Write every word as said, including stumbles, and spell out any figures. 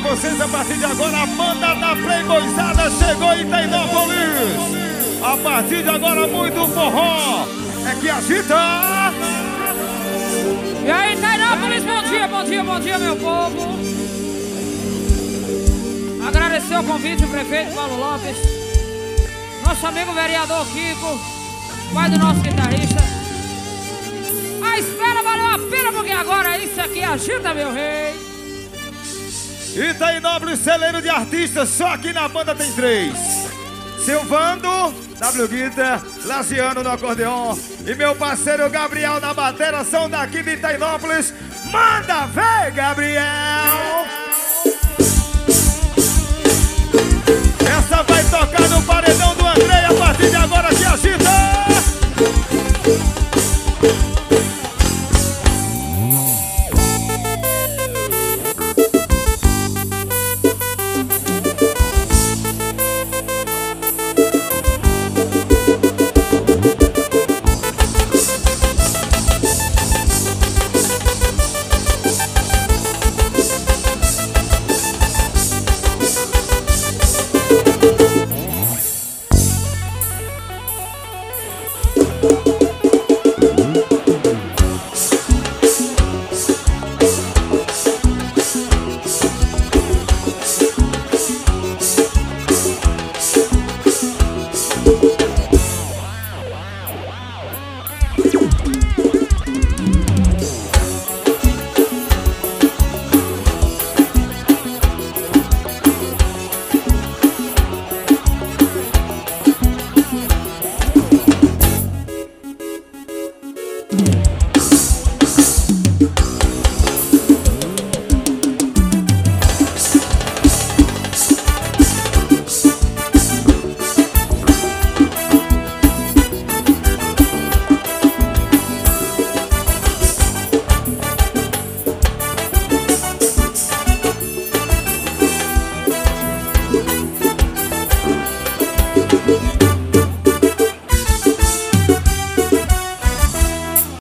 vocês a partir de agora. A banda da Playboyzada chegou em Itainópolis. A partir de agora, muito forró. É que agita. E aí, Itainópolis, bom dia, bom dia, bom dia, meu povo. Agradecer o convite do prefeito Paulo Lopes, nosso amigo vereador Kiko, pai do nosso guitarrista. A espera valeu a pena, porque agora isso aqui agita, meu rei. Itainópolis, celeiro de artistas, só aqui na banda tem três: Silvando, W Guitar, Laziano no acordeon e meu parceiro Gabriel na bateria. São daqui de Itainópolis. Manda ver, Gabriel!